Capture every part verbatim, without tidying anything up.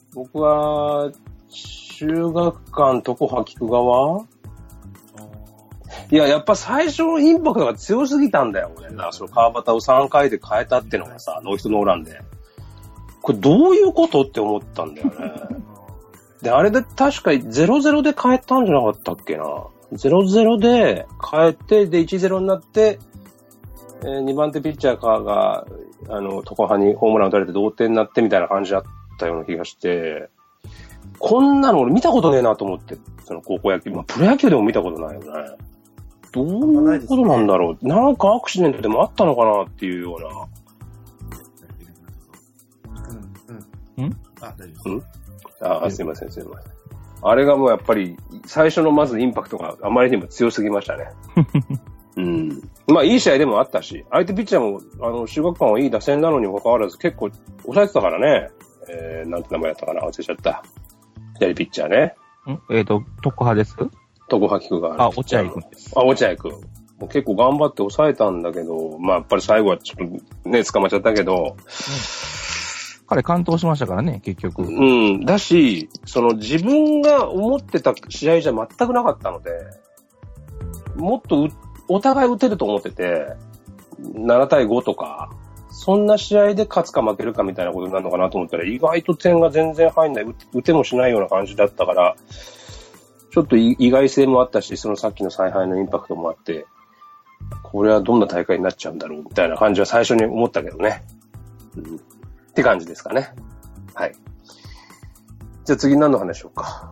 僕は、中学館、床羽菊川いや、やっぱ最初のインパクトが強すぎたんだよ、俺。な、その川端をさんかいで変えたってのがさ、ノーヒットノーランで。これどういうことって思ったんだよね。で、あれで確かゼロゼロで変えたんじゃなかったっけな。ゼロゼロで変えて、で、いちゼロになって、えー、にばん手ピッチャーかが、あの、床羽にホームラン打たれて同点になってみたいな感じだったような気がして、こんなの俺見たことねえなと思って、その高校野球、まあ、プロ野球でも見たことないよね。どういうことなんだろう。なんかアクシデントでもあったのかなっていうような。 うん、うん。あ、大丈夫です。 うんあ、すいません、すいません。あれがもうやっぱり、最初のまずインパクトがあまりにも強すぎましたね。うん。まあ、いい試合でもあったし、相手ピッチャーも、あの、中学館はいい打線なのにもかかわらず結構抑えてたからね。えー、なんて名前やったかな忘れちゃった。左ピッチャーね。 んえっ、ー、と、特派です。 特派菊が。 あ、落合君です。 あ、落合君。もう結構頑張って抑えたんだけど、まあ、やっぱり最後はちょっとね、捕まっちゃったけど、うん彼完投しましたからね、結局。 うん。だし、その自分が思ってた試合じゃ全くなかったので、もっとお互い打てると思ってて、ななたいごとか、そんな試合で勝つか負けるかみたいなことになるのかなと思ったら、意外と点が全然入んない、打てもしないような感じだったから、ちょっと意外性もあったし、そのさっきの采配のインパクトもあって、これはどんな大会になっちゃうんだろうみたいな感じは最初に思ったけどね。うんって感じですかね。はい。じゃあ次何の話しようか。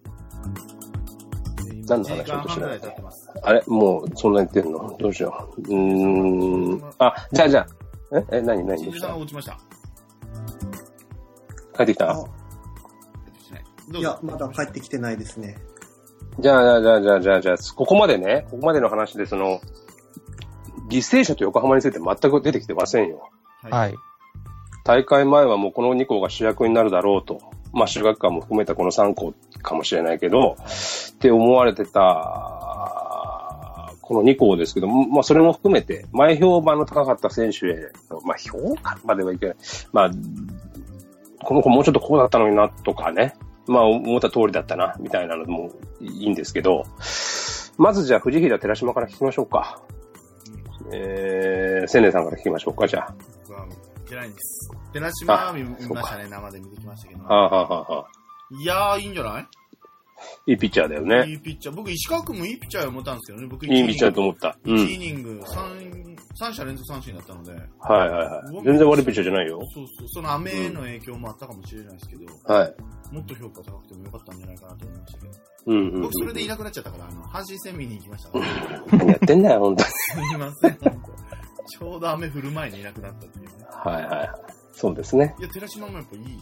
何の話しようとしてないあれもうそんなに言ってんのどうしよう。うーん。あ、じゃあじゃあ。ええ、何何どうした落ちました。 帰ってきたいや、まだ帰ってきてないですね。 じゃあじゃあじゃあじゃあじゃあ、ここまでね、ここまでの話でその、犠牲者と横浜について全く出てきてませんよ。 はい。 大会前はもうこのに校が主役になるだろうと。まあ、中学館も含めたこのさん校かもしれないけど、って思われてた、このに校ですけど、まあ、それも含めて、前評判の高かった選手へ、まあ、評価まではいけない。まあ、この子もうちょっとこうだったのにな、とかね。まあ、思った通りだったな、みたいなのもいいんですけど、まずじゃあ、藤平寺島から聞きましょうか。えー、千年さんから聞きましょうか、じゃあ。 じゃないんです。寺島は見ましたね、生で見てきましたけど。 はあ、はあはあ、 いやー、いいんじゃないいいピッチャーだよね。 いいピッチャー。僕、石川君もいいピッチャーを思ったんですけどね。僕いいピッチャーと思った。 いちイニング、さん、さん者連続三振だったので。 はいはいはい。全然悪いピッチャーじゃないよ。 そうそう。その雨の影響もあったかもしれないですけど。 うん、はい。 もっと評価高くてもよかったんじゃないかなと思いましたけど。 うんうん、うん。 僕、それでいなくなっちゃったから、あの、阪神戦見に行きました、 ね。何やってんだよ、ほんとに。 すみません、ほんと。ちょうど雨降る前にいなくなったっていうね。 はいはいはい。そうですね。 いや、寺島もやっぱいいです。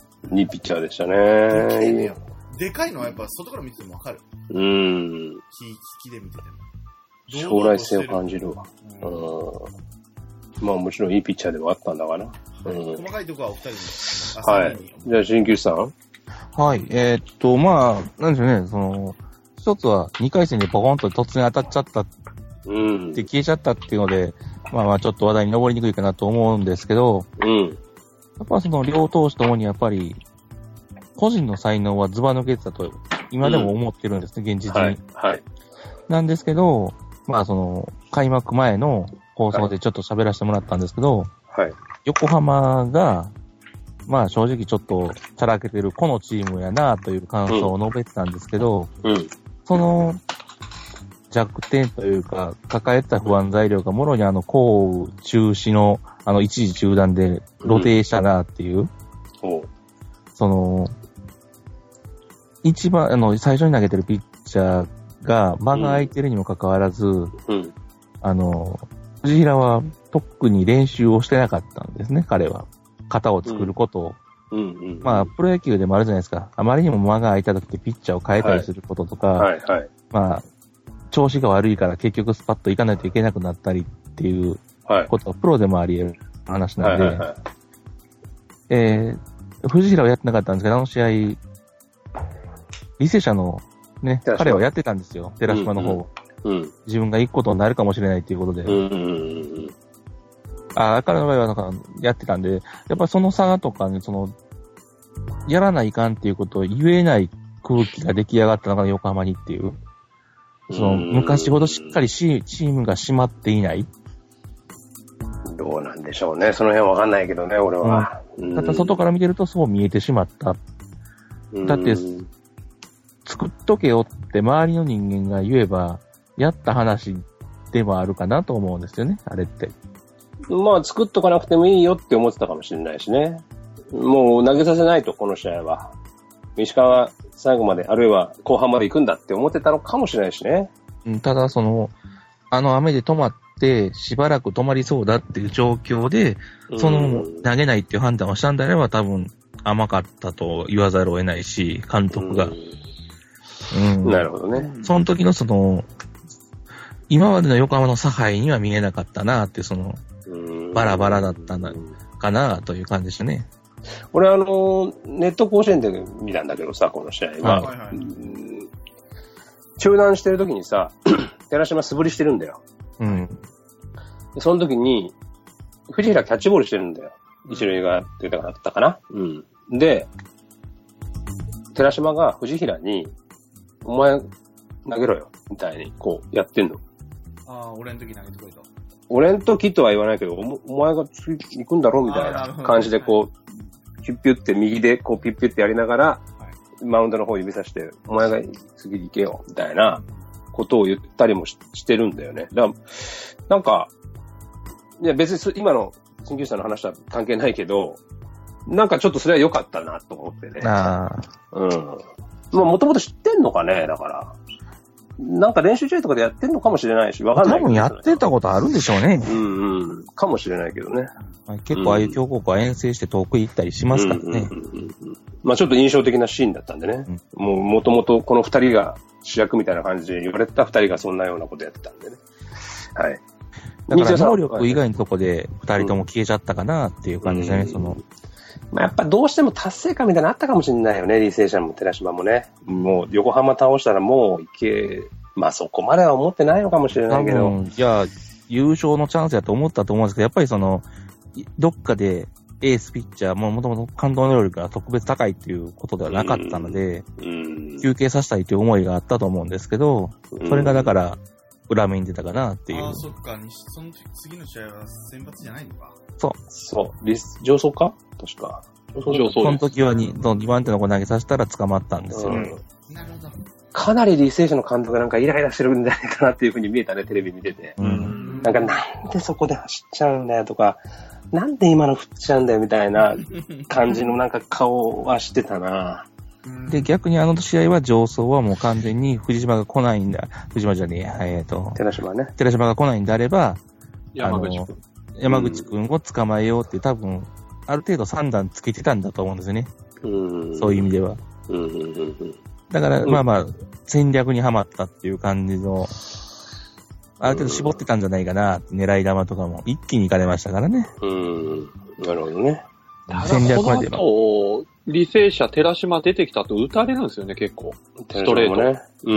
いいピッチャーでしたね。 で, でかいのはやっぱ外から見ててもわかる。 うん。 引きで見てても。将来性を感じるわ。うん。うん、まあもちろんいいピッチャーではあったんだから。 はい、うん、細かいところはお二人に。 はい。じゃあ、新旧さん。 はい。えー、っと、まあ、なんでしょうね、その、一つはにかい戦でポコンと突然当たっちゃった。うん。で消えちゃったっていうので、まあまあちょっと話題に上りにくいかなと思うんですけど、 うん。 やっぱその両投手ともにやっぱり、個人の才能はズバ抜けてたと、今でも思ってるんですね、うん、現実に。 はい。はい。 なんですけど、まあその、開幕前の放送でちょっと喋らせてもらったんですけど、 はい。 横浜が、まあ正直ちょっとちゃらけてるこのチームやなという感想を述べてたんですけど、 うん。うん、 その、弱点というか、抱えた不安材料がもろにあの、降雨中止の、あの、一時中断で露呈したなっていう。 うん、 その、一番、あの、最初に投げてるピッチャーが間が空いてるにもかかわらず、うん、あの、藤平は特に練習をしてなかったんですね、彼は。型を作ることを。 うんうんうん、 まあ、プロ野球でもあるじゃないですか。あまりにも間が空いた時ってピッチャーを変えたりすることとか、 はいはいはい、 まあ、調子が悪いから結局スパッと行かないといけなくなったりっていうことはプロでもあり得る話なんで、はいはいはい、えー、藤平はやってなかったんですけど、あの試合、履正社のね、彼はやってたんですよ、寺島の方、 うんうん、 自分が行くことになるかもしれないっていうことで。 うんうんうん、 あ、彼の場合はなんかやってたんで、やっぱりその差とかね、その、 やらないかんっていうことを言えない空気が出来上がったのが横浜にっていう。その、昔ほどしっかりチームが締まっていない。 どうなんでしょうね。その辺わかんないけどね、俺は。 うん、ただ外から見てるとそう見えてしまった。だって、作っとけよって周りの人間が言えば、やった話でもあるかなと思うんですよね、あれって。 まあ、作っとかなくてもいいよって思ってたかもしれないしね。もう投げさせないと、この試合は。石川は最後まで、あるいは後半まで行くんだって思ってたのかもしれないしね。 ただ、その、あの雨で止まって、しばらく止まりそうだっていう状況で、その投げないっていう判断をしたんであれば、多分甘かったと言わざるを得ないし、監督が。 うんうん、なるほどね。 その時のその、今までの横浜の差配には見えなかったなって、その、バラバラだったんだかなという感じでしたね。 俺あの、ネット甲子園で見たんだけどさ、この試合は。はいはい、中断してる時にさ、寺島素振りしてるんだよ。うん。でその時に、藤平キャッチボールしてるんだよ。一塁側って言ったかな。うん。で、寺島が藤平に、お前投げろよ、みたいに、こう、やってんの。 ああ、俺の時投げてくれと。 俺の時とは言わないけど、お, お前が次行くんだろみたいな感じで、こう、ピュッピュって右で、こう、ピュッピュってやりながら、はい、マウンドの方指さして、お前が次行けよ、みたいなことを言ったりも し, してるんだよね。だから、なんか、いや別に今の鍼灸師さんの話は関係ないけど、なんかちょっとそれは良かったなと思ってね。ああ。うん。まあ、もともと知ってんのかね、だから。なんか練習試合とかでやってんのかもしれないし、わかんない。 多分やってたことあるんでしょうね。 うんうん。かもしれないけどね。 結構ああいう強豪校は遠征して遠く行ったりしますからね。うんうんうんうん、 まあちょっと印象的なシーンだったんでね。うん、もうもともとこの二人が主役みたいな感じで言われてた二人がそんなようなことやってたんでね。はい。 だから能力以外のとこで二人とも消えちゃったかなっていう感じですね、うん、その。 まあ、やっぱどうしても達成感みたいなのあったかもしれないよね、履正社も寺島もね。もう横浜倒したらもういけ、まあそこまでは思ってないのかもしれないけど。 いや、優勝のチャンスやと思ったと思うんですけど、やっぱりその、どっかでエースピッチャー、もともと感動能力が特別高いっていうことではなかったので、うん、休憩させたいという思いがあったと思うんですけど、それがだから、裏目に出たかなっていう。 ああ、そっか。その次の試合は選抜じゃないのか。 そう。 そう。リス、上層か確か。 上層。その時はに、にばん手の子投げさせたら捕まったんですよね。 うん、なるほど。 かなり履正社の監督がなんかイライラしてるんじゃないかなっていう風に見えたね、テレビ見てて。うん。なんかなんでそこで走っちゃうんだよとか、なんで今の振っちゃうんだよみたいな感じのなんか顔はしてたな。 で、逆にあの試合は上層はもう完全に藤島が来ないんだ。藤島じゃねえや、えっと。 寺島ね。 寺島が来ないんであれば、 山口くん。 山口くんを捕まえようって多分、ある程度算段つけてたんだと思うんですよね。うんそういう意味では。うんうんうん、だから、まあまあ、戦略にはまったっていう感じの、ある程度絞ってたんじゃないかな、狙い玉とかも一気に行かれましたからね。 うん。なるほどね。 戦略までは。履正社、寺島出てきたと打たれるんですよね、結構。ストレート。ね。 うん。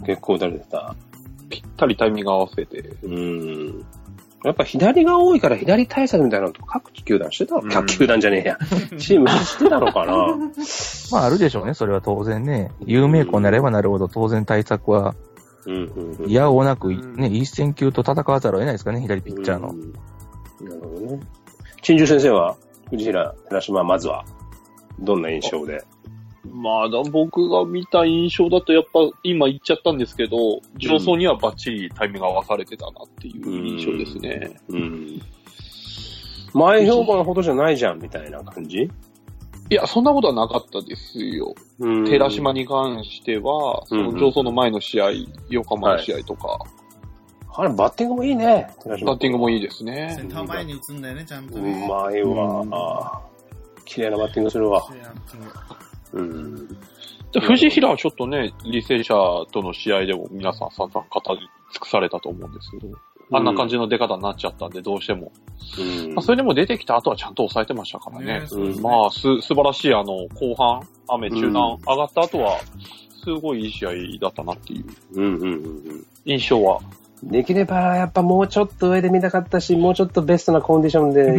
結構打たれてた。 ぴったりタイミング合わせて。うん。やっぱ左が多いから左対策みたいなのと各球団してたの、うん、各球団じゃねえや。チームしてたのかなまああるでしょうね、それは当然ね。有名校になればなるほど当然対策は、いやおなくね、一戦級と戦わざるを得ないですかね、左ピッチャーの。 なるほどね。陳樹先生は、藤平、寺島、まずは、どんな印象で？ まあ、僕が見た印象だと、やっぱ、今言っちゃったんですけど、上層にはバッチリタイミングが合わされてたなっていう印象ですね。うん。うん、 前評判ほどじゃないじゃん、みたいな感じ？ いや、そんなことはなかったですよ。寺島に関しては、その上層の前の試合、横浜の試合とか。はい、 あれ、バッティングもいいね。 バッティングもいいですね。 センター前に打つんだよね、ちゃんとね。 うまいわ。綺麗なバッティングするわ。うん。 で藤平はちょっとね、履正社との試合でも皆さん散々語り尽くされたと思うんですけど、あんな感じの出方になっちゃったんで、どうしても。うんまあ、それでも出てきた後はちゃんと抑えてましたからね。ねうん、まあ、す、素晴らしい、あの、後半、雨中断上がった後は、すごいいい試合だったなっていう印象は。 できれば、やっぱもうちょっと上で見たかったし、もうちょっとベストなコンディションで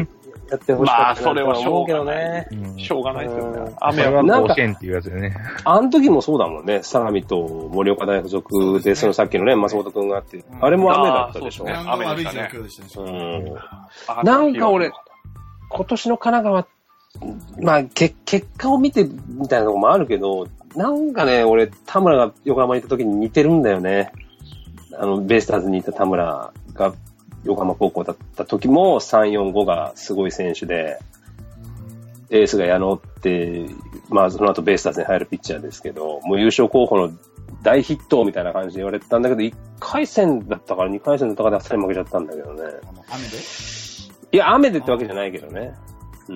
やってほしかったまあ、それはしょうけどがない。 ね。 しょうがないですよね。 雨は甲子園っていうやつでね。 あの時もそうだもんね。相模と盛岡大附属で、そのさっきのね、松本くんがあって、あれも雨だったでしょ。 雨悪い状況でしたね。 なんか俺、今年の神奈川、まあ、け、結果を見てみたいなとこもあるけど、なんかね、俺、田村が横浜に行った時に似てるんだよね。あの、ベイスターズにいた田村が横浜高校だった時もさん、よん、ごがすごい選手で、エースが矢野って、まあその後ベイスターズに入るピッチャーですけど、もう優勝候補の大筆頭みたいな感じで言われてたんだけど、いっかい戦だったからにかい戦だったからあっさり負けちゃったんだけどね。 雨で？ いや、雨でってわけじゃないけどね。うん。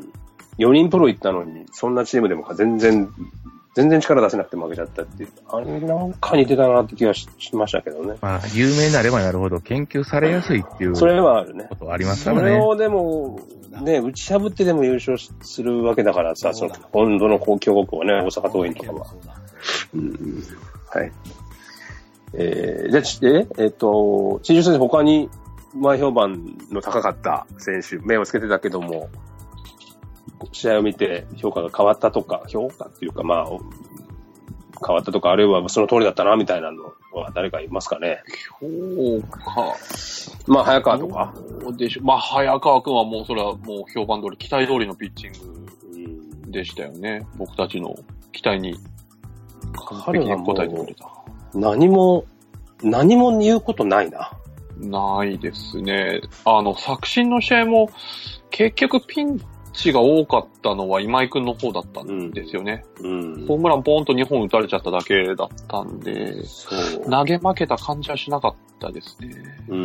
よにんプロ行ったのに、そんなチームでも全然、全然力出せなくて負けちゃったっていう。あれなんか似てたなって気が し, しましたけどね。 まあ、有名になればなるほど研究されやすいっていう。 それはあるね。 ことありますからね。 それをでも、ね、打ち破ってでも優勝するわけだからさ、その、本土の高強国はね、大阪桐蔭とかは。うん、はい。えー、じゃあ、え、えっと、新庄先生他に前評判の高かった選手、目をつけてたけども、試合を見て評価が変わったとか、評価っていうかまあ、変わったとか、あるいはその通りだったな、みたいなのは誰かいますかね。 評価。 まあ、早川とか。 でしょ。まあ、早川くんはもうそれはもう評判通り、期待通りのピッチングでしたよね。僕たちの期待に完璧に応えてくれた。 何も、何も言うことないな。 ないですね。あの、作新の試合も結局ピンチが多かったのは今井くんの方だったんですよね。うんうん、ホームランポーンとにほん打たれちゃっただけだったんで、そう投げ負けた感じはしなかったですね。うん、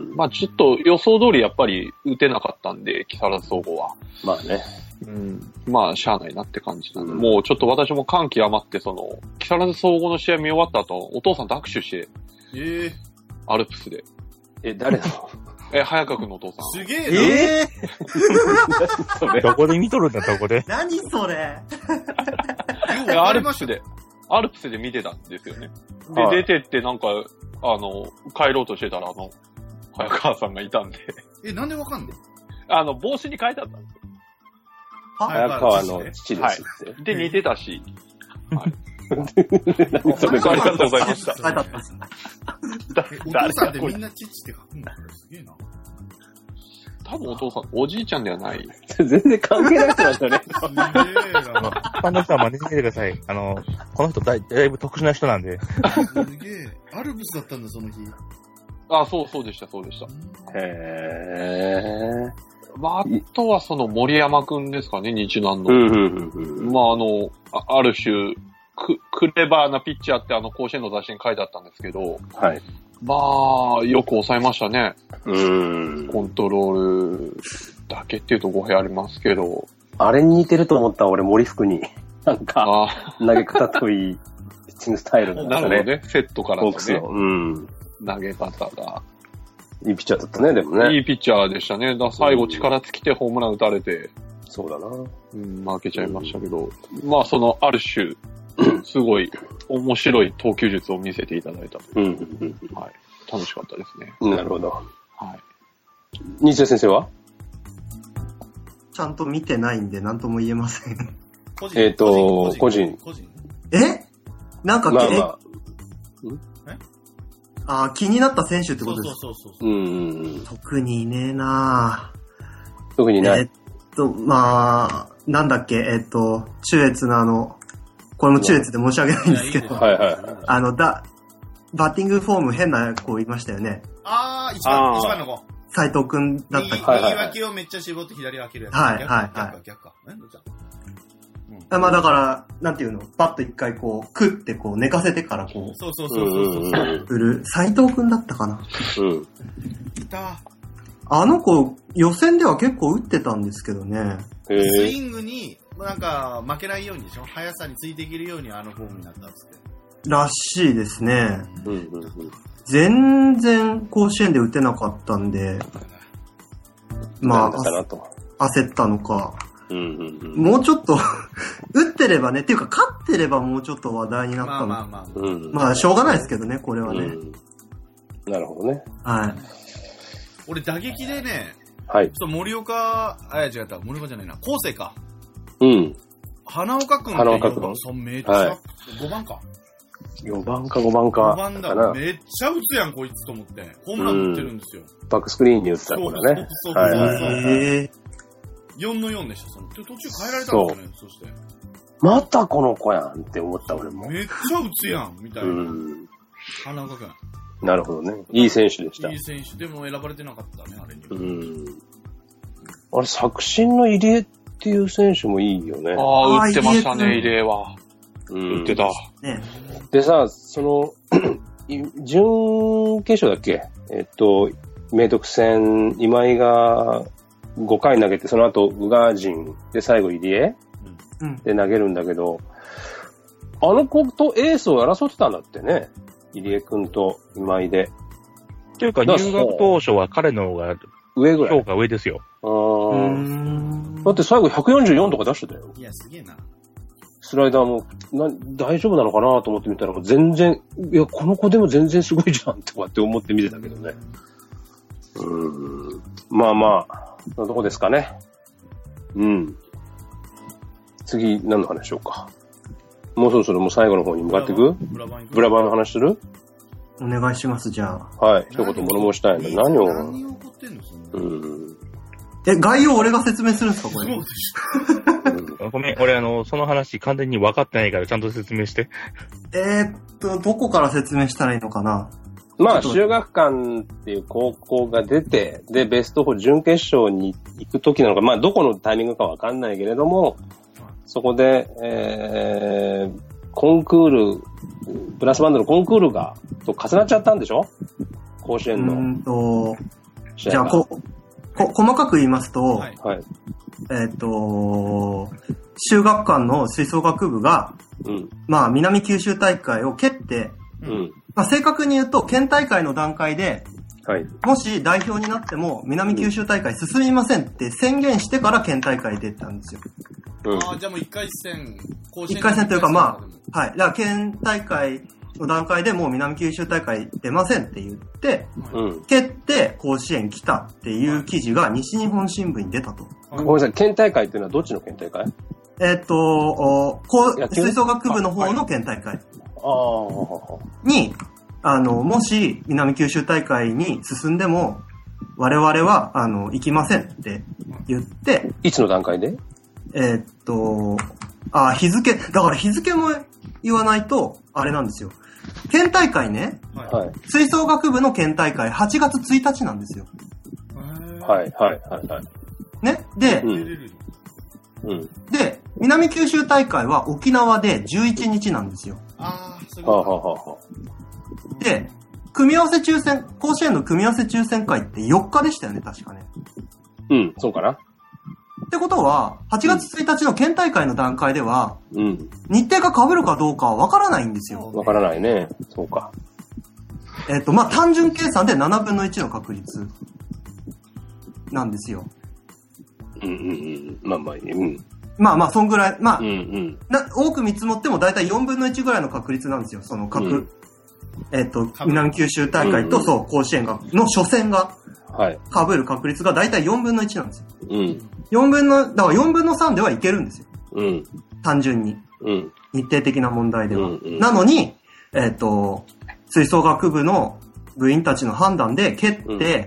まあちょっと予想通りやっぱり打てなかったんで、木更津総合は。 まあね。 うん、まあしゃあないなって感じなんで、うん、もうちょっと私も感極まって、その、木更津総合の試合見終わった後、お父さんと握手して、えー、アルプスで。 え、誰のえ、早川くんのお父さん。 すげえなえー、どこで見とるんだ、どこで。 何それアルプスで、アルプスで見てたんですよね。で、はい、出てってなんか、あの、帰ろうとしてたら、あの、早川さんがいたんで。 え、なんでわかんの？ あの、帽子に書いてあったんですよ。 早川の父ですって。 はい、で、似てたし。はい。 何それ、 ありがとうございました。 書いてあったんですね。お父さんってみんな父って書くんだ。すげえな。 多分お父さん、おじいちゃんではない。 全然関係ない人なんだね。 すげえな。 一般の人は真似てみてください。あの、この人だい、だいぶ特殊な人なんで。 すげえ。アルプスだったんだ、その日。 あ、そう、そうでした、そうでした。 へー。 まあ、あとはその森山くんですかね、日南の。うんうんうん、まあ、あの、あ, ある種ク、クレバーなピッチャーってあの甲子園の雑誌に書いてあったんですけど、はい。まあ、よく抑えましたね。うん。コントロールだけっていうと語弊ありますけど。 あれに似てると思った俺、森福に。なんか、投げ方といい、ピッチングスタイルだったね。 なるほどね。セットからのね。 うん。 投げ方が。 いいピッチャーだったね、でもね。 いいピッチャーでしたね。だ最後力尽きてホームラン打たれて。 そうだな。 うん、負けちゃいましたけど。まあ、その、ある種、すごい面白い投球術を見せていただいた。うんうんうん、はい。楽しかったですね。 なるほど。はい。西田先生はちゃんと見てないんで何とも言えません。 えっと、個人。 個人えなんか、まあまあ、あ、気になった選手ってことですか？ そうそうそうそう。 うん。特にいねえなぁ。 特にない。 えっと、まあ、なんだっけ、えっと、中越のあの、これも中越で申し訳ないんですけど、 はいはい。 あの、だ、バッティングフォーム変な子いましたよね。 あー、一番、一番の子。 斉藤くんだったっけ？ 右脇をめっちゃ絞って左分けるやつ。 はいはいはい。逆か、 逆か。え、どっちだ？ うん、まあだから、なんていうの、パッと一回こう、食ってこう、寝かせてからこう。 そうそうそうそうそう。 売る。斉藤くんだったかな。 うん。 いた。 あの子、予選では結構打ってたんですけどね。 へスイングに、なんか、負けないようにでしょ？速さについていけるようにあのフォームになったんですって。 らしいですね。 うんうんうん。 全然甲子園で打てなかったんで、まあ、焦ったのか。うんうんうん、もうちょっと打ってればね、っていうか勝ってればもうちょっと話題になったの。まあまあまあ、うん、まあしょうがないですけどね、これはね。 うん、なるほどね。 はい。 俺打撃でね、 はい。 ちょっと森岡、あ、違った、森岡じゃないな、昴生か。 うん。 花岡くんって花岡くん。 そう、めっちゃ、はい、ごばんか。 よんばんかごばんか。 ごばんだ。めっちゃ打つやん、こいつと思って。ホームラン打ってるんですよ。 うん、バックスクリーンに打ったこれね。 そうそうそう。はいはいはい、よんのよんでした、その。途中変えられたんですよね、そして。 またこの子やんって思った俺も。 めっちゃ打つやん、みたいな。うん。花岡くん。 なるほどね。いい選手でした。 いい選手。でも選ばれてなかったね、あれに。 うん。あれ、作新の入江っていう選手もいいよね。 ああ、打ってましたね、入江は。うん。打ってた。 ね、でさ、その、準決勝だっけえっと、明徳戦、今井がごかい投げて、その後、宇賀神で最後入江、うん、で投げるんだけど、あの子とエースを争ってたんだってね。入江くんと今井で。 というか、入学当初は彼の方が上ぐらい。 評価上ですよ。 あー。だって最後ひゃくよんじゅうよんとか出してたよ。 いや、すげえな。 スライダーもな大丈夫なのかなと思ってみたら、全然、いや、この子でも全然すごいじゃんとかって思って見てたけどね。うーん。まあまあ、そのとこですかね。うん。次、何の話しようか。もうそろそろもう最後の方に向かっていく？ブラバン、ブラバンの話する？ お願いします、じゃあ。 はい。一言物申したいんだ。何を何を怒ってんのうん。 え、概要俺が説明するんですか、これ。 ごめん、俺あの、その話完全に分かってないからちゃんと説明して。 えー、っと、どこから説明したらいいのかな。 まあ、修学館っていう高校が出て、で、ベストよん準決勝に行く時なのか、まあ、どこのタイミングかわかんないけれども、そこで、えー、コンクール、ブラスバンドのコンクールが、と重なっちゃったんでしょ？甲子園の。 うんと、じゃあ、こ、こ、細かく言いますと、はい、えっと、修学館の吹奏楽部が、うん、まあ、南九州大会を蹴って、うん、まあ、正確に言うと、県大会の段階で、はい、もし代表になっても、南九州大会進みませんって宣言してから県大会出たんですよ。 うん、ああ、じゃあもう一回戦、 一回戦というかまあ、はい。だから県大会の段階でもう南九州大会出ませんって言って、うん、蹴って甲子園来たっていう記事が西日本新聞に出たと。 ごめんなさい、県大会っていうのはどっちの県大会？ えっと、こう、吹奏楽部の方の県大会に、あの、もし南九州大会に進んでも、我々は、あの、行きませんって言って、 いつの段階で？ えー、っと、あ、日付、だから日付も言わないと、あれなんですよ。県大会ね、はい、吹奏楽部の県大会はちがつついたちなんですよ。 はい、はい、はい、はい。 ね、で、うんうん、で、南九州大会は沖縄でじゅういちにちなんですよ。 ああ、そういうこと。で、組み合わせ抽選、甲子園の組み合わせ抽選会ってよっかでしたよね、確かね。 うん、そうかな。 ってことは、はちがつついたちの県大会の段階では、うん、日程が被るかどうかはわからないんですよ。 わからないね。そうか。 えっと、まあ、単純計算でななぶんのいちの確率なんですよ。 うんうんうん。まあまあ、うん。 まあまあ、そんぐらい、まあ、うんうん、な多く見積もってもだいたいよんぶんのいちぐらいの確率なんですよ。その各、うん、えっと、南九州大会と、うんうん、そう、甲子園が、の初戦が、はい。被る確率がだいたいよんぶんのいちなんですよ。うん。よんぶんの、だからよんぶんのさんではいけるんですよ。うん。単純に。うん。日程的な問題では。うんうん、なのに、えっと、吹奏楽部の部員たちの判断で蹴って、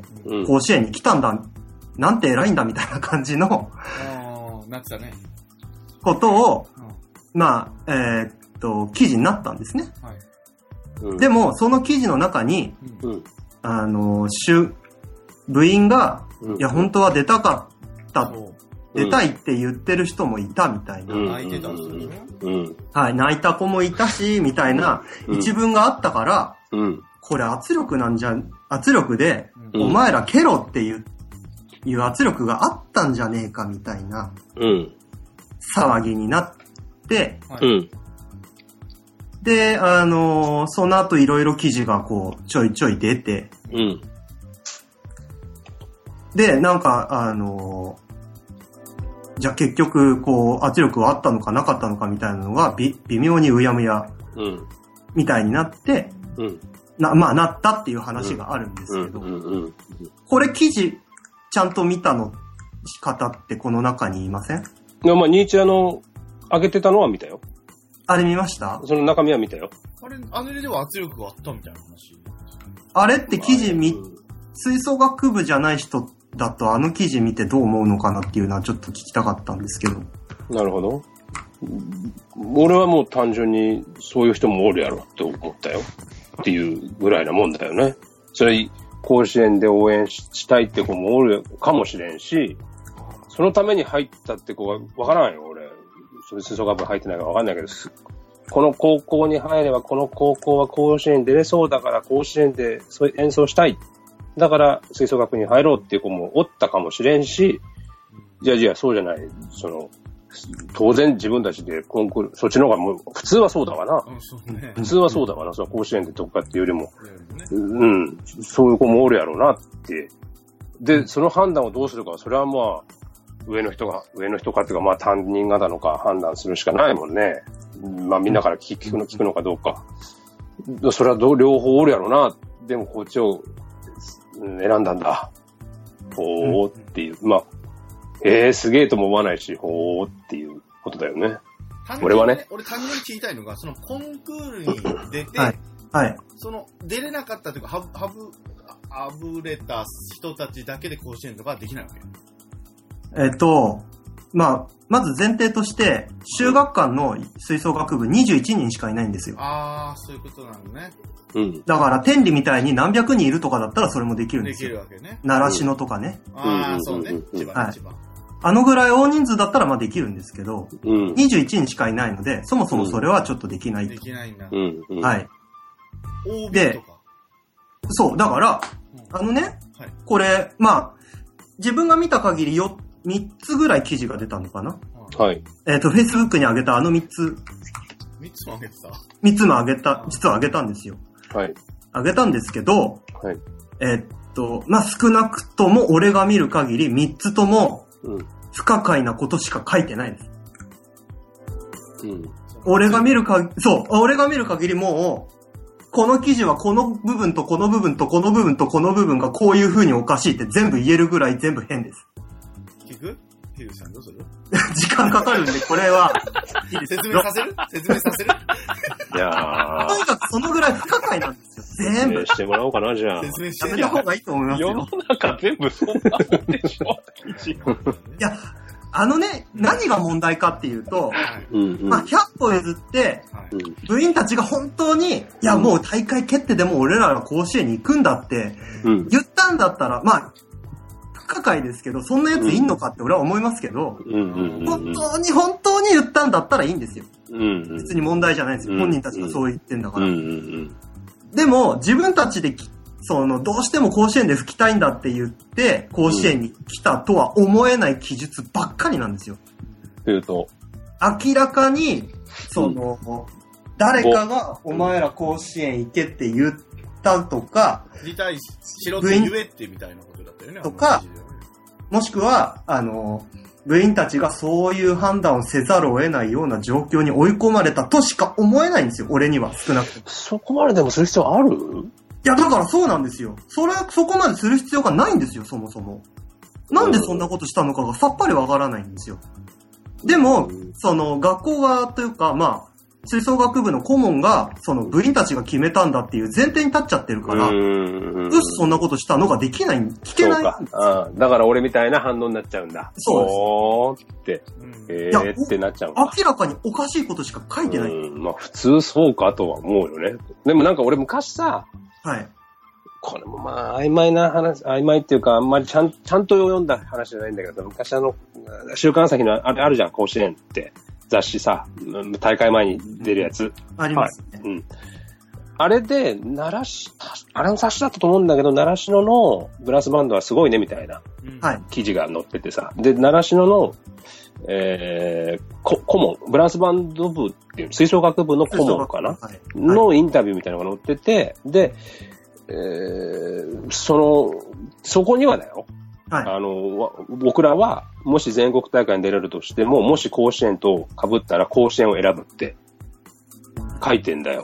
うんうん、甲子園に来たんだ、なんて偉いんだみたいな感じの、 ああ、なってたね。 ことを、うん、まあ、えー、っと、記事になったんですね。はい。うん、でも、その記事の中に、うん、あの、部員が、うん、いや、本当は出たかった、出たいって言ってる人もいたみたいな。 泣いてたんですよね。 うん。はい、泣いた子もいたし、みたいな一文があったから、うん、これ圧力なんじゃ、圧力で、うん、お前ら蹴ろっていう、いう圧力があったんじゃねえかみたいな、うん、騒ぎになって、うん、で、あのー、その後いろいろ記事がこう、ちょいちょい出て、うん、で、なんか、あのー、じゃあ結局、こう、圧力はあったのかなかったのかみたいなのが、び、微妙にうやむや、みたいになって、うん、な、まあ、なったっていう話があるんですけど、これ記事ちゃんと見たの方ってこの中にいません？ いや、まあ、ニーチェの、上げてたのは見たよ。 あれ見ました？ その中身は見たよ。 あれ、あれでは圧力があったみたいな話。 あれって記事見、吹奏楽部じゃない人だとあの記事見てどう思うのかなっていうのはちょっと聞きたかったんですけど。 なるほど。俺はもう単純にそういう人もおるやろって思ったよ。っていうぐらいなもんだよね。それ、甲子園で応援したいって子もおるかもしれんし、そのために入ったって子がわからんよ、俺。それ吹奏楽部入ってないからわかんないけど、この高校に入ればこの高校は甲子園出れそうだから甲子園でそういう演奏したい。だから吹奏楽に入ろうっていう子もおったかもしれんし、じゃあじゃあそうじゃない。その、当然自分たちでコンクール、そっちの方がもう普通はそうだわな。 うん、そうね。 普通はそうだわな。その甲子園でとかっていうよりも、うん、そういう子もおるやろうなって。で、その判断をどうするかは、それはまあ、上の人が、上の人かっていうか、まあ担任がなのか判断するしかないもんね。まあみんなから聞くの、聞くのかどうか。それはど両方おるやろうな。でもこっちを選んだんだ。ほーっていう。まあ、えー、すげえとも思わないし、ほーっていうことだよね。俺はね。 俺単純に聞きたいのが、そのコンクールに出て、 はい。はい。 その、出れなかったというか、はぶ、はぶ、あぶれた人たちだけで甲子園とかできないわけ？ えっと、まあ、まず前提として、修学館の吹奏楽部にじゅういちにんしかいないんですよ。 ああ、そういうことなのね。 うん。 だから、天理みたいに何百人いるとかだったらそれもできるんですよ。 できるわけね。 習志野とかね。 うん、ああ、そうね。千葉ね、千葉。 あのぐらい大人数だったらまあできるんですけど、 うん、 にじゅういちにんしかいないので、そもそもそれはちょっとできない。 できないんだ。 うんうん、 はい。 オービー とか。 そう、だから、うん、あのね、はい、これ、まあ、自分が見た限りよ、みっつぐらい記事が出たのかな？ はい。 えっと、Facebook に上げたあのみっつ。 みっつも上げてた ? みっつも上げた、実は上げたんですよ。 はい。 上げたんですけど、 はい。 えっと、まあ、少なくとも俺が見る限りみっつとも、不可解なことしか書いてないです。うん。俺が見るか、そう、俺が見る限りもう、この記事はこの部分とこの部分とこの部分とこの部分がこういう風におかしいって全部言えるぐらい全部変です。 聞く？ヒルさんどうする？ 時間かかるんで、これは。 説明させる？説明させる？ いやー。 とにかくそのぐらい不可解なんですよ。全部。 説明してもらおうかな、じゃあ。 説明してやめた方がいいと思いますよ。 世の中全部そんなもんでしょ、記事。 いや、あのね、何が問題かっていうと、 うんうん、 まあ、ひゃっぽ譲って、はい、部員たちが本当に、いや、もう大会蹴ってでも俺らが甲子園に行くんだって言ったんだったら、まあ、不可解ですけど、そんなやついんのかって俺は思いますけど、本当に本当に言ったんだったらいいんですよ。うんうん、別に問題じゃないですよ。本人たちがそう言ってんだから。でも、自分たちでその、どうしても甲子園で吹きたいんだって言って、甲子園に来たとは思えない記述ばっかりなんですよ。 というと明らかに、その、うん、誰かがお前ら甲子園行けって言ったとか、 理解しろって言えってみたいなことだったよね。 とか、もしくは、あの、部員たちがそういう判断をせざるを得ないような状況に追い込まれたとしか思えないんですよ。俺には少なくとも。 そこまででもする必要ある？ いや、だからそうなんですよ。それ、そこまでする必要がないんですよ、そもそも。なんでそんなことしたのかがさっぱりわからないんですよ。でも、その、学校側というか、まあ、吹奏楽部の顧問が、その部員たちが決めたんだっていう前提に立っちゃってるから、うっすそんなことしたのができない、聞けないんですよ。 そうか。ああ、だから俺みたいな反応になっちゃうんだ。 そうです。って、えーってなっちゃうんだ。 明らかにおかしいことしか書いてない。 うん、まあ普通そうかとは思うよね。でもなんか俺昔さ、 はい。 これもまあ曖昧な話、曖昧っていうかあんまりちゃん、ちゃんと読んだ話じゃないんだけど、昔あの、週刊朝日のあれあるじゃん、甲子園って雑誌さ、大会前に出るやつ。 ありますね。 はい、うん。あれで、奈良市、あれの雑誌だったと思うんだけど、習志野のブラスバンドはすごいねみたいな記事が載っててさ、で、習志野の、えー、こ顧問、ブラスバンド部っていう吹奏楽部の顧問かな、はい、のインタビューみたいなのが載ってて、で、えー、その、そこにはだよ、はい、あの、僕らは、もし全国大会に出れるとしても、もし甲子園と被ったら甲子園を選ぶって書いてんだよ。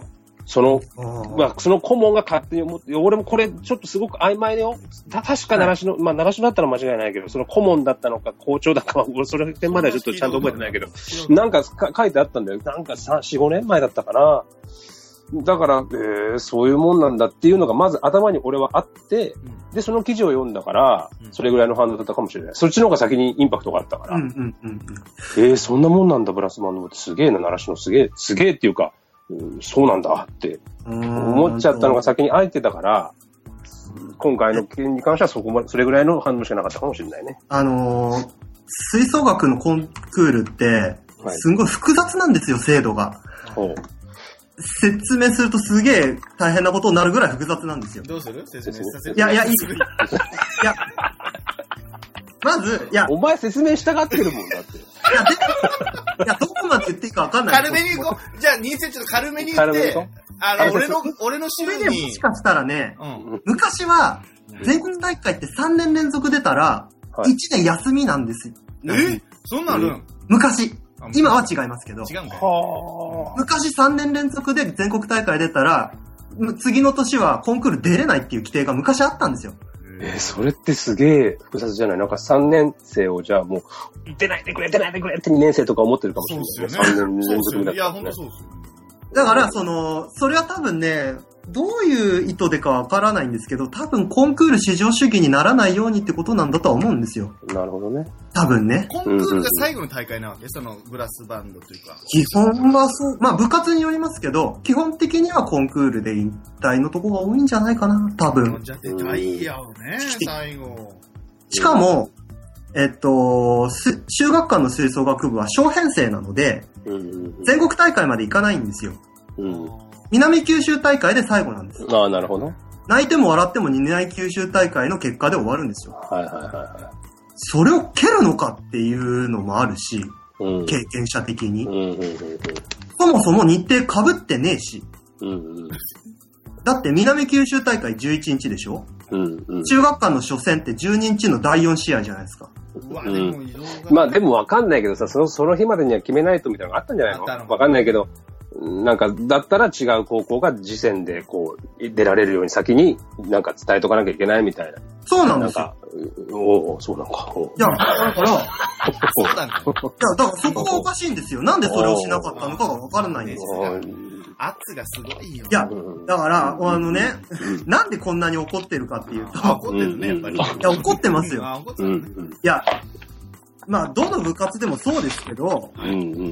その、まあ、その顧問が勝手に思って、俺もこれちょっとすごく曖昧だよ。た、確か習志野、はい、まあ、習志野だったら間違いないけど、その顧問だったのか校長だったのか、俺それまではちょっとちゃんと覚えてないけど、なんかか書いてあったんだよ。なんかさん、よん、ごねんまえだったかな。だから、えー、そういうもんなんだっていうのがまず頭に俺はあって、うん、で、その記事を読んだから、うん、それぐらいの反応だったかもしれない。そっちの方が先にインパクトがあったから。うんうんうんうん、えー、そんなもんなんだ、ブラスバンドってすげえな、習志野すげえ、すげえっていうか、うん、そうなんだって思っちゃったのが先に相手だから、今回の件に関してはそこまで、それぐらいの反応しかなかったかもしれないね。 あのー、吹奏楽のコンクールって、すんごい複雑なんですよ、制度が。はい、説明するとすげえ大変なことになるぐらい複雑なんですよ。 どうする説明させる？ いや、いや、いい。いや、まず、いや。 お前説明したがってるもんだって。いや、で、いや、どこまで言っていいかわかんない。 軽めに行こう。じゃあ、ニーセちょっと軽めに言って、あの、俺の、俺の資料に。それでもしかしたらね、うん、昔は、全国大会ってさんねん連続出たら、いちねん休みなんですよ。 え？そんなの？ 昔。今は違いますけど。 違うんだよ。昔さんねん連続で全国大会出たら、次の年はコンクール出れないっていう規定が昔あったんですよ。 えー、それってすげえ複雑じゃない？なんかさんねん生をじゃあもう、出ないでくれ、出ないでくれってにねん生とか思ってるかもしれない。そうですよね。さんねん連続だったら、ね。いや、ほんとそうですよ。 だから、その、それは多分ね、どういう意図でかわからないんですけど、多分コンクール至上主義にならないようにってことなんだとは思うんですよ。 なるほどね。 多分ね。 コンクールが最後の大会なわけ？そのブラスバンドというか。 基本はそう、まあ部活によりますけど、基本的にはコンクールで引退のところが多いんじゃないかな、多分。 じゃあ出たいやろね、最後。 しかも、えっと、修学館の吹奏楽部は小編成なので、全国大会まで行かないんですよ。うん南九州大会で最後なんです。 ああ、なるほど。 泣いても笑っても南九州大会の結果で終わるんですよ。 はいはいはいはい。 それを蹴るのかっていうのもあるし、うん、経験者的に、うんうんうんうん。そもそも日程被ってねえし。うんうん、だって南九州大会じゅういちにちでしょ、うんうん、中学館の初戦ってじゅうににちのだいよん試合じゃないですか。 うわ、でも移動が、 うん、まあでもわかんないけどさ、その、その日までには決めないとみたいなのがあったんじゃないの？わかんないけど。なんか、だったら違う高校が次戦でこう、出られるように先になんか伝えとかなきゃいけないみたいな。 そうなんですよ。 なんか、おお、そうなんか。 いや、だから、そうなんだ。いや、だからそこがおかしいんですよ。なんでそれをしなかったのかがわからないんですよ。 圧がすごいよ。 いや、だから、あのね、なんでこんなに怒ってるかっていうと。 怒ってるね、やっぱり。いや、怒ってますよ。 怒ってる。いや、まあ、どの部活でもそうですけど、うんうん、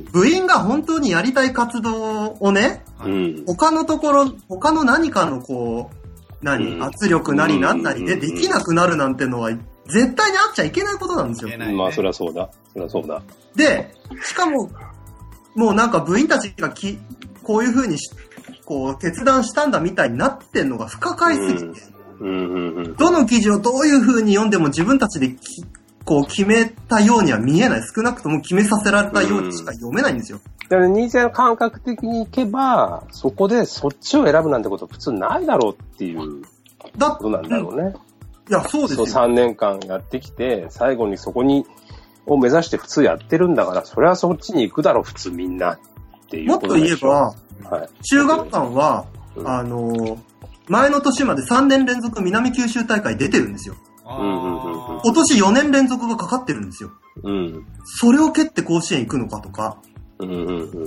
部員が本当にやりたい活動をね、うん、他のところ、他の何かのこう、何、うん、圧力なりなんなりでできなくなるなんてのは、絶対にあっちゃいけないことなんですよ。 ね、まあ、そりゃそうだ。そりゃそうだ。 で、しかも、もうなんか部員たちがき、こういう風にし、こう、決断したんだみたいになってんのが不可解すぎて、うんうんうん、どの記事をどういう風に読んでも自分たちでき、こう決めたようには見えない。少なくとも決めさせられたようにしか読めないんですよ。 だからニーゼの感覚的にいけば、そこでそっちを選ぶなんてこと普通ないだろうっていうことなんだろうね。 いや、そうですよ。そうさんねんかんやってきて、最後にそこに、を目指して普通やってるんだから、それはそっちに行くだろう、普通みんなっていうことでしょ。 もっと言えば、はい、中学館は、うん、あの、前の年までさんねん連続南九州大会出てるんですよ。うんうんうんうん、今年よねん連続がかかってるんですよ。うん、それを蹴って甲子園行くのかとか。うんうんうん、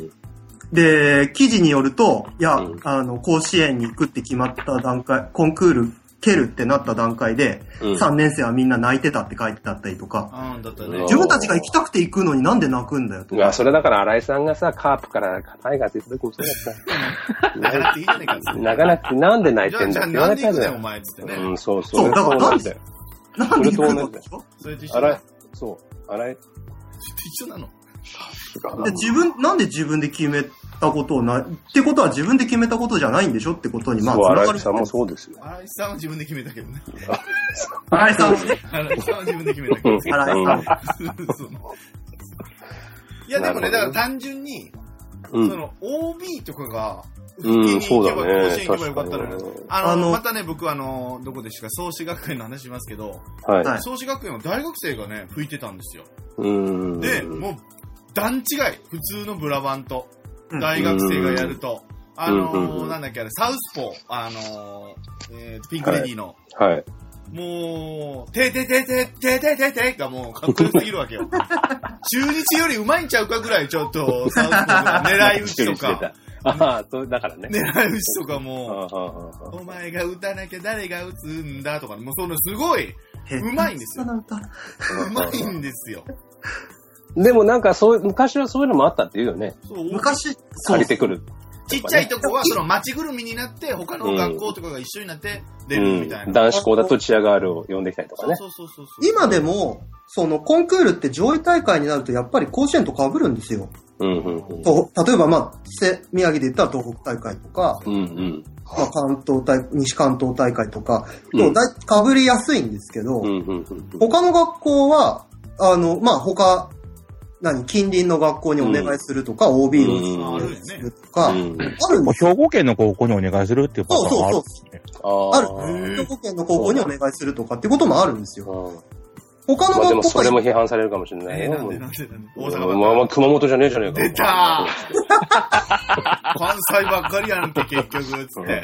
で、記事によると、いや、うん、あの、甲子園に行くって決まった段階、コンクール蹴るってなった段階で、うん、さんねん生はみんな泣いてたって書いてあったりとか、 あだったね、 自分たちが行きたくて行くのになんで泣くんだよとか。 いや、それだから新井さんがさ、カープからタイガーって言った時もそうだった。 泣かなくていいじゃねえか。 泣かなくてなんで泣いてんだって言われたじゃん。 お前つってね。 うん、そうそう。 そう、だからなんでなんで行くのでしょ？ それと一緒だ。そう、新井。 一緒なの？ で自分、なんで自分で決めたことをな、ってことは自分で決めたことじゃないんでしょってことに、まあ、 そう、新井さんもそうですよ。 新井さんは自分で決めたけどね。 新井さんはね。 新井さんは自分で決めたけど。新井さん。いや、でもね、だから単純に、その、オービー とかが、 うん、そうだね。 行けばよかったのよ。あの、あのまたね、僕あの、どこでしたか、創志学園の話しますけど、はい。創志学園は大学生がね、吹いてたんですよ。うん。で、もう、段違い。普通のブラバンと、大学生がやると。 あのーうんうんうん、なんだっけあれ、サウスポー、あのー、えー、ピンクレディーの。 はい。はい、 もう、ててててててててがもうかっこよすぎるわけよ。中日より上手いんちゃうかぐらいちょっと、サウスポーが狙い撃ちとか。 ああ、そうだからね。 狙い撃ちとかも、お前が打たなきゃ誰が打つんだとか、もうそのすごい、上手いんですよ。上手いんですよ。 でもなんかそう、昔はそういうのもあったって言うよね。 そう昔、 借りてくる。 ちっちゃいとこはその街ぐるみになって他の学校とかが一緒になって出るみたいな。 うんうん、男子校だとチアガールを呼んできたりとかね。 そうそうそうそう今でも、そのコンクールって上位大会になるとやっぱり甲子園と被るんですよ。うんうんうん、と例えばまあ、宮城で言ったら東北大会とか、うんうんまあ、関東大、西関東大会とか、うん、被りやすいんですけど、うんうんうん、他の学校は、あの、まあ他、何近隣の学校にお願いするとか、うん、オービー をするとか、うんうん、あるんです。 兵庫県の高校にお願いするっていうパターンもあるんですね。 そうそうそう。ある。兵庫県の高校にお願いするとかっていうこともあるんですよ。他の学校、 まあ、でもそれも批判されるかもしれないよ。えー、なんでなんでなんで大阪まあまあ熊本じゃねえじゃねえか。 出たー関西ばっかりやんけ、結局、つって。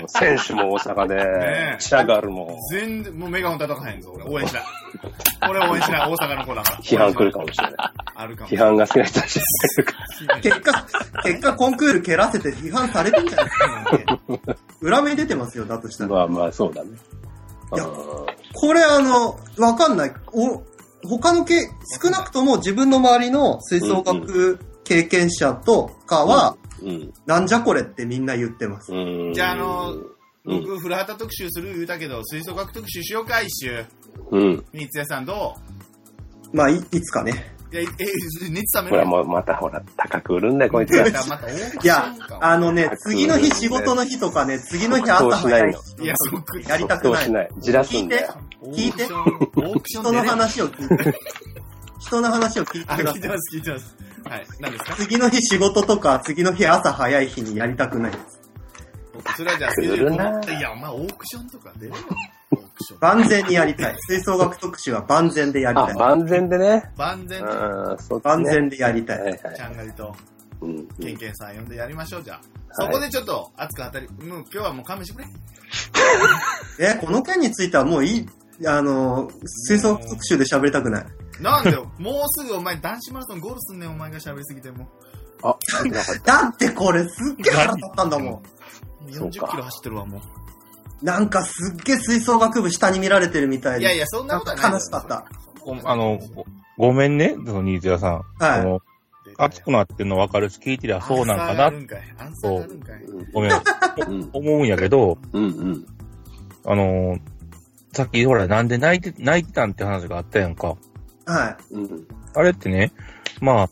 選手も大阪で、ね、シャガルも。 全然、もうメガホン叩かへんぞ、俺。応援しない。俺応援しない、大阪の子だから。 批判来るかもしれない。 あるかも。 批判が好きな人たち結果、結果コンクール蹴らせて批判されてんじゃないですか。裏目出てますよ、だとしたら。 まあまあ、そうだね。 いや、これあの、わかんない。お他のけ、少なくとも自分の周りの吹奏楽経験者とかは、うんうん、なんじゃこれってみんな言ってます。 じゃあ、あの、僕、古畑特集する言うたけど、吹奏楽特集しようか、一周。うん。三ツ矢さんどうまあい、いつかね。 いや、え、熱さめるほら、もうまたほら、高く売るんだよ、こいつが。 いや、あのね、次の日仕事の日とかね、次の日朝早い。 いや、そっくり。 やりたくない。 ない。じらすんだよ。 聞いて。聞いて。人の話を聞いて。人の話を聞いてください。 聞いてます、聞いてます。はい。何ですか？ 次の日仕事とか、次の日朝早い日にやりたくないです。 それはじゃあ、スケジュールこもっていや、お前オークションとか出るよ。 万全にやりたい。吹奏楽特集は万全でやりたい。 あ、万全でね。 万全で。 万全でやりたい。 ちゃんがりと、ケンケンさん呼んでやりましょう、じゃあ。そこでちょっと熱く当たり、もう今日はもう勘弁してくれ。え、この件についてはもういい、あの、吹奏楽特集で喋りたくない。 なんだよ、もうすぐお前男子マラソンゴールすんねん、お前が喋りすぎても。 あ、だってこれすっげえ腹立ったんだもん。よんじゅっキロ走ってるわ、もう。 なんかすっげえ吹奏楽部下に見られてるみたいで。 いやいや、そんなことはない。 悲しかった。 あの、ごめんね、その新津屋さん。はい。あの熱くなってんの分かるし、聞いてりゃそうなんかな。そう。ごめん。思うんやけど、うんうん。あの、さっきほら、なんで泣いて、泣いてたんって話があったやんか。 はい。 あれってね、まあ、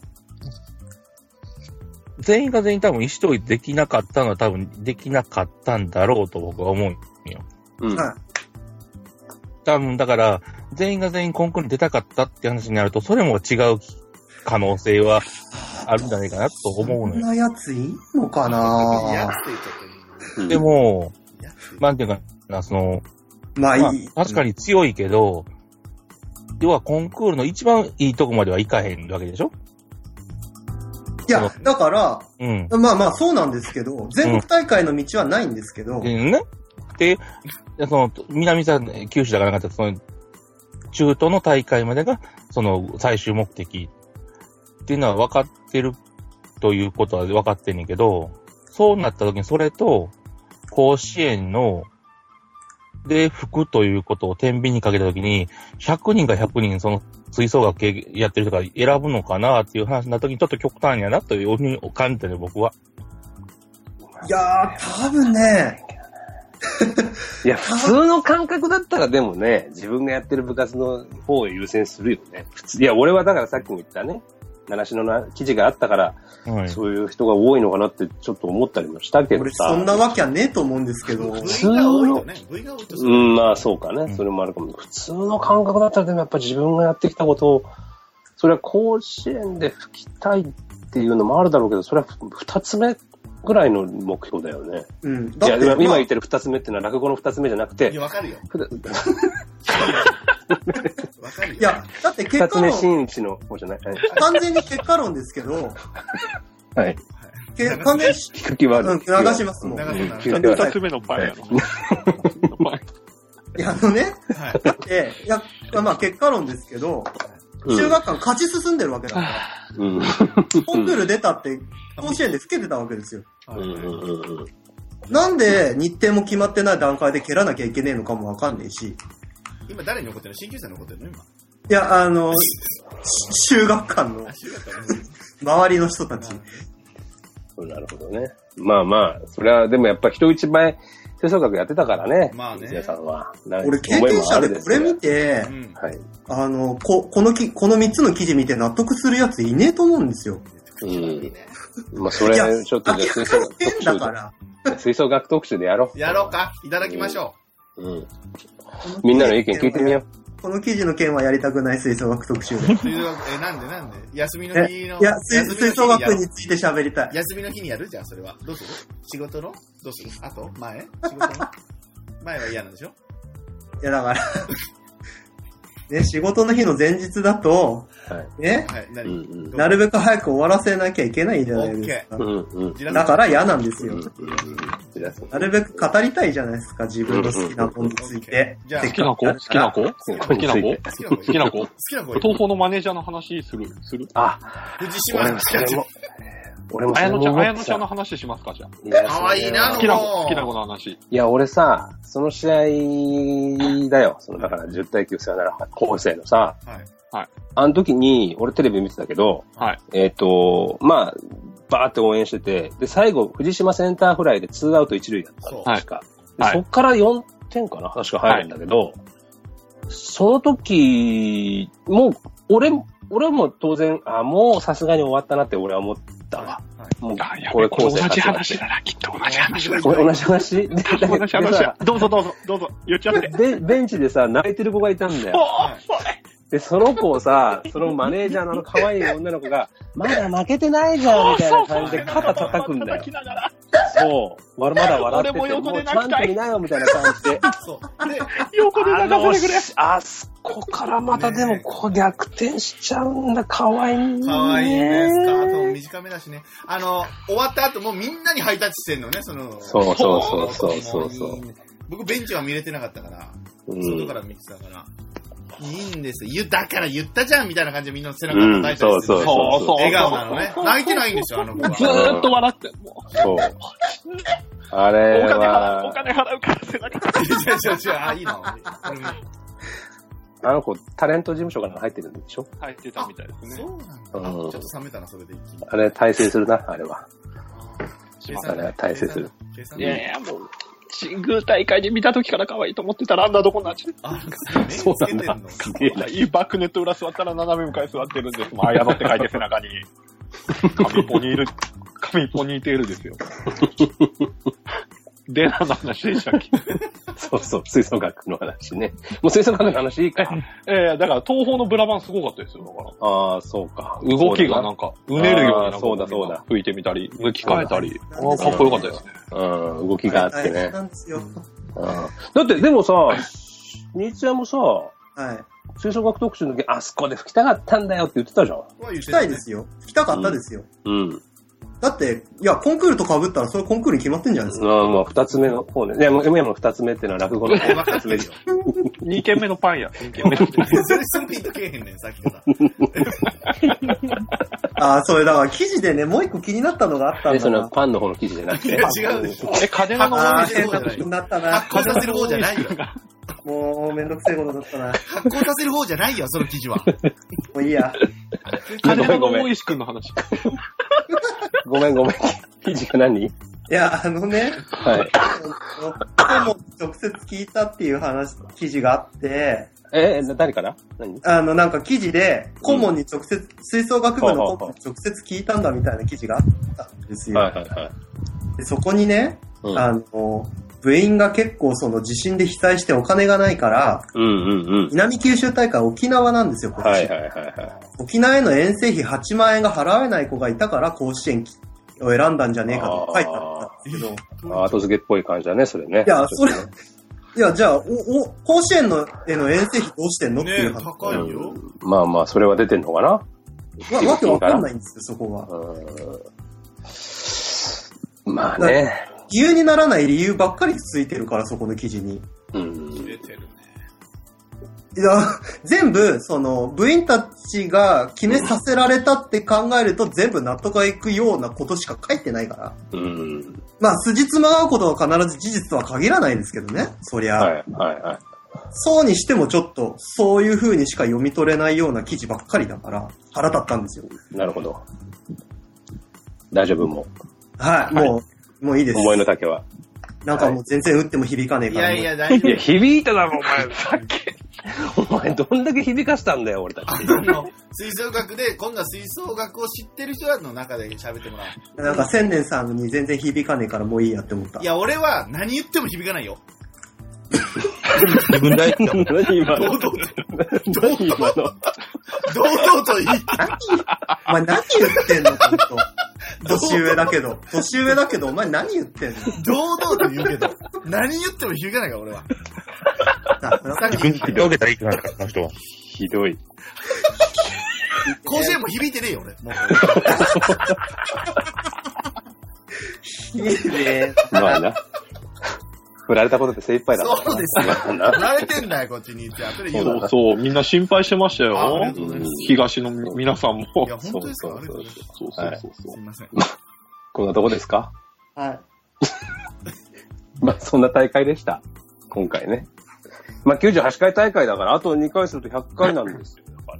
全員が全員多分意思通りできなかったのは多分できなかったんだろうと僕は思うんよ。うん。はい。多分だから、全員が全員コンクールに出たかったって話になると、それも違う可能性はあるんじゃないかなと思うのよ。 そんなやついんのかなぁ。でも、なんていうかな、その、まあいい、まあ、確かに強いけど、要はコンクールの一番いいとこまではいかへんわけでしょ？ いや、だから、うん、まあまあそうなんですけど、全国大会の道はないんですけど。 うん、ね。で、その、南さん、九州だからなかった、その、中東の大会までが、その、最終目的っていうのは分かってるということは分かってんねんけど、そうなった時にそれと、甲子園の、で、服ということを天秤にかけた時に、ひゃくにんかひゃくにん、その、吹奏楽やってる人が選ぶのかなっていう話になった時に、ちょっと極端やなというふうに感じてる、僕は。 いやー、多分ね、 いや、普通の感覚だったらでもね、自分がやってる部活の方を優先するよね。普通いや、俺はだからさっきも言ったね、七種の記事があったから、はい、そういう人が多いのかなってちょっと思ったりもしたけどさ。 俺そんなわけはねえと思うんですけど。 普通の、ね、 うん、まあそうかね、うん。それもあるかも。普通の感覚だったらでもやっぱ自分がやってきたことを、それは甲子園で吹きたいっていうのもあるだろうけど、それは二つ目ぐらいの目標だよね。うん。いや、今言ってる二つ目っていうのは落語の二つ目じゃなくて。 いや、わかるよ。 わかるよ。いや、だって結果論。 二つ目真打ちの方じゃない。 完全に結果論ですけど。 はい。 け亀、 聞く気はある。 うん、流しますもん。 二つ目のパンやの。 いや、あのね、はい。で、いや、まあ結果論ですけど、中学館勝ち進んでるわけだから。うん。コンクール出たって、甲子園で吹けてたわけですよ。うん。なんで日程も決まってない段階で蹴らなきゃいけねえのかもわかんねえし。 今誰に怒ってるの？新旧さんに怒ってるの今。 いや、あの、修学館の周りの人たち。 なるほどね。まあまあ、それはでもやっぱ人一倍吹奏楽やってたからね。 まあね。 皆さんは。 俺経験者でこれ見て、うん、はい、あの、こ、このき、このみっつの記事見て納得するやついねえと思うんですよ。 うん。まあそれ、ちょっとじゃあ吹奏楽特集で。吹奏楽特集でやろう。 やろうか。いただきましょう。うん。うん、 みんなの意見聞いてみよう。 この記事の件はやりたくない吹奏楽特集で。 吹奏楽、え、なんでなんで休みの日の。 いや、吹奏楽について喋りたい。 休みの日にやるじゃあ、それは。どうする？仕事のどうする？あと前仕事の前は嫌なんでしょ？ いや、だから、ね、仕事の日の前日だと、はい、ね、はい、何なるべく早く終わらせなきゃいけないじゃないですか。うんうん、だから嫌なんですよ。なるべく語りたいじゃないですか、自分の好きな子について。 じゃあ好きな子好きな子好きな子好きな子好きな子東宝のマネージャーの話するするあ、藤島の話。 俺も、あやのちゃん、あやのちゃんの話しますか、じゃあ。かわいいな、 好きな子、好きな子の話。 いや、俺さ、その試合だよ。その、だからじゅうたいきゅうさよなら高生のさ、はい。はい。あの時に、俺テレビ見てたけど、はい。えっと、まあ、バーって応援してて、で、最後、藤島センターフライでツーアウト一塁だったの。確か。はい。そっからよんてんかな確か入るんだけど、はい、その時、もう、俺、俺も当然、あ、もうさすがに終わったなって俺は思ったわ。もう、 これ同じ話だな、きっと同じ話だ。 同じ話同じ話だ。どうぞどうぞ、どうぞ、言っちゃって。 で、ベンチでさ、泣いてる子がいたんだよ。で、その子をさ、そのマネージャーのあの可愛い女の子が、まだ負けてないじゃんみたいな感じで肩叩くんだよ。そう。まだ笑ってて、もうちゃんと見なよみたいな感じで。そう。で、 横で泣かせてくれ。 あそこからまたでもこう逆転しちゃうんだ。可愛いね。 可愛いね。スカートも短めだしね。あの、終わった後もうみんなにハイタッチしてんのね、その。 そうそうそうそうそうそう。 僕ベンチは見れてなかったから、外から見てたから。いいんですよ。だから言ったじゃんみたいな感じでみんなの背中叩いたりする、うん。そうそうそう。笑顔なのね。泣いてないんですよ、あの子は。 ずーっと笑ってもう。そう。 あれは。お金払う、お金払うから背中叩いて。 違う違う違う。あ、いいな。 あの子、タレント事務所から入ってるんでしょ？ 入ってたみたいですね。 そうなんだ。うん、ちょっと冷めたな、それで一気に。 あれ、大成するな、あれは。あれは大成する。 いやいや、もう。新宮大会で見た時から可愛いと思ってたらあんなどこになっちゃう。あ、 そうなんだ。 すげえな。いいバックネット裏座ったら斜め向かい座ってるんですもん。あやのって書いて背中に。髪ポニール、髪ポニーテールですよ。で、何の話でしたっけ？ そうそう、吹奏楽の話ね。もう吹奏楽の話いいか。 ええー、だから東宝のブラバンすごかったですよ、だから。 ああ、そうか。 動きがなんか、うねるようになんか、 そうだそうだ。 吹いてみたり、向き変えたり。ああ、かっこよかったですね。 うん、動きがあってね。なんですよ。だって、でもさ、新津屋もさ、はい。吹奏楽特集の時、あそこで吹きたかったんだよって言ってたじゃん。 吹きたいですよ。吹きたかったですよ。うん。うんだって、いや、コンクールと被ったら、それコンクールに決まってんじゃないですか。 ああ、まあ、二つ目の方ね。いや、もう、M の二つ目っていうのは落語の二つ目ですよ。 二軒目のパンや。二軒目のパンや。 それ、それピンとけえへんねん、さっきから。 ああ、それ、だから、記事でね、もう一個気になったのがあったんだな。 え、その、パンの方の記事じゃなくて。 いや、違うでしょ。 え、金の方の記事じゃない。変なことになったな。 発行させる方じゃないよ。 もう、めんどくせえことだったな。 発行させる方じゃないよ、その記事は。 もういいや。 金の大石くんの話。 ごめんごめん。記事が何？ いや、あのね。はい。も直接聞いたっていう話、記事があって。 え、誰から？何？ あの、なんか記事で、顧問に直接、うん、吹奏楽部の顧問に直接聞いたんだみたいな記事があったんですよ。はいはいはい。でそこにね、うん、あの、部員が結構その地震で被災してお金がないから、うんうんうん、南九州大会沖縄なんですよ、今年。はいはいはいはい、沖縄への遠征費はちまんえんが払えない子がいたから甲子園を選んだんじゃねえかと書いてあったんですけど。 後付けっぽい感じだね、それね。 いや、それ、いや、じゃあ、お、お、甲子園のへの遠征費どうしてんのっていう話。 ね、高いよ、 うん。まあまあ、それは出てんのかな？わ、 わけわかんないんですよ、そこは。 まあね。 理由にならない理由ばっかりついてるから、そこの記事に。 うん。入れてるね。 いや、全部、その、部員たちが決めさせられたって考えると、全部納得がいくようなことしか書いてないから。 うん。 まあ、筋つまが合うことは必ず事実とは限らないですけどね、そりゃ。 はい、はい、はい。 そうにしてもちょっと、そういう風にしか読み取れないような記事ばっかりだから、腹立ったんですよ。 なるほど。大丈夫もう。はい、もう、はい、もういいです。 思いの丈は。 なんかもう全然打っても響かねえから。 いやいや、大丈夫。 いや、響いただろ、お前、さっき。お前、どんだけ響かしたんだよ、俺たち。 あの、吹奏楽で、今度は吹奏楽を知ってる人の中で喋ってもらう。 なんか、千年さんに全然響かねえからもういいやって思った。 いや、俺は何言っても響かないよ。 自分大好きだもん。 何今の堂々と。堂々と。堂々といい。 お前何言ってんの、ほんと。年上だけど。年上だけど、お前何言ってんの。 堂々と言うけど、何言っても響かないから、俺は。 さっき言ってあげたらいいかな、この人は。 ひどい。 甲子園も響いてねえよ、俺。もう。いいね。 まあな。振られたことで精一杯だ。 そうですよ。振られてんだよ、こっちに。 そうそう、みんな心配してましたよ。東の皆さんも。 いや、本当ですか？そうそうそうそう。 すいません。 こんなとこですか？ はい。 まあ、そんな大会でした。今回ね。まあ、きゅうじゅうはちかい大会だから、あとにかいするとひゃっかいなんですよ。だから。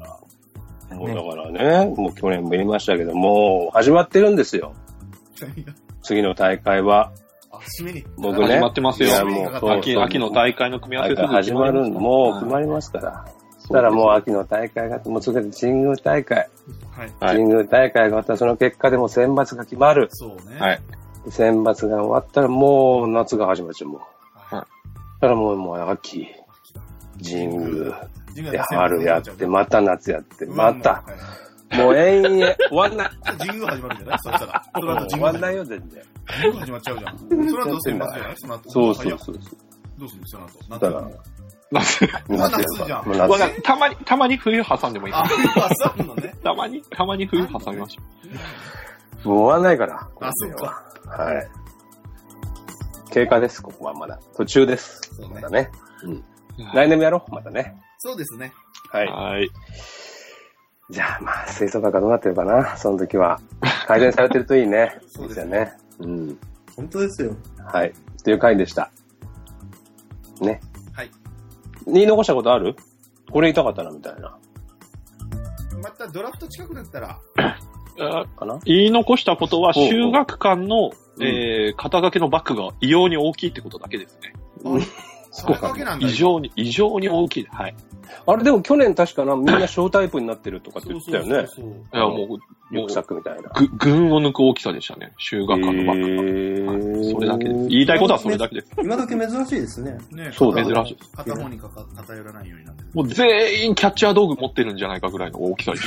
もうだからね、もう去年も言いましたけど、もう始まってるんですよ。次の大会は。僕ね。 始まってますよ。 いやもう秋、秋の大会の組み合わせで始まるのもう決まりますから。そしたらもう秋の大会が、もうすぐ神宮大会。はい。神宮大会が終わったらその結果でも選抜が決まる。 そうね。 はい。選抜が終わったらもう夏が始まっちゃう。もう。はい。だからもう、もう秋、神宮、で春やって、また夏やって、また。もう永遠へ終わんない。 神宮始まるんじゃない？そしたら。その後終わんないよ、全然。 神宮始まっちゃうじゃん。その後選抜じゃない？その後。 そうそうそう。 どうするその後。 夏だな。 夏。夏じゃん。 たまに、たまに冬挟んでもいい。 あ、冬挟むのね。 たまに、たまに冬挟みましょう。もう終わんないから。 あ、そうか。 はい。経過です、ここはまだ。途中です。そうね。まだね。うん。来年もやろう、またね。 そうですね。 はい。 はい。 じゃあまあ、吹奏楽がどうなってるかな、その時は。改善されてるといいね。そうですよね。うん。 本当ですよ。 はい。という回でした。ね。 はい。 言い残したことある？これ言いたかったな、みたいな。 またドラフト近くなったら。 かな？言い残したことは、修学館の、うん、えー、肩掛けのバッグが異様に大きいってことだけですね。 うん、そうか。 異常に、異常に大きい。はい。 あれでも去年確かな、みんな小タイプになってるとかって言ってたよね。 そうそうそうそう。いや、もう、 リュックサックみたいな。 ぐ、群を抜く大きさでしたね。修学館のバッグ。えーはい、それだけです。言いたいことはそれだけです。 今時珍しいですね。 ねそう珍しいです。 片方にかか偏らないようになってる。 もう全員キャッチャー道具持ってるんじゃないかぐらいの大きさでした。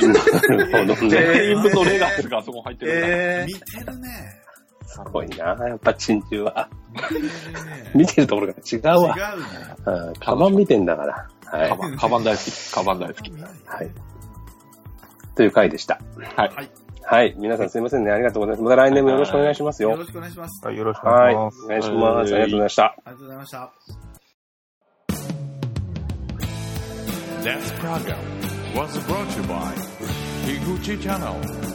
全員分のレガスがそこ入ってるから。 えー、見てるね。 すごいな、やっぱ珍獣は。見てるところが違うわ。 違うね。 うん、カバン見てんだから。はい。 カバン、カバン大好き。カバン大好き。はい。 という回でした。 はい。 はい。皆さんすいませんね。ありがとうございます。また来年もよろしくお願いしますよ。 よろしくお願いします。 はい、よろしくお願いします。 はい。お願いします。ありがとうございました。ありがとうございました。 This program was brought to you by Higuchi Channel.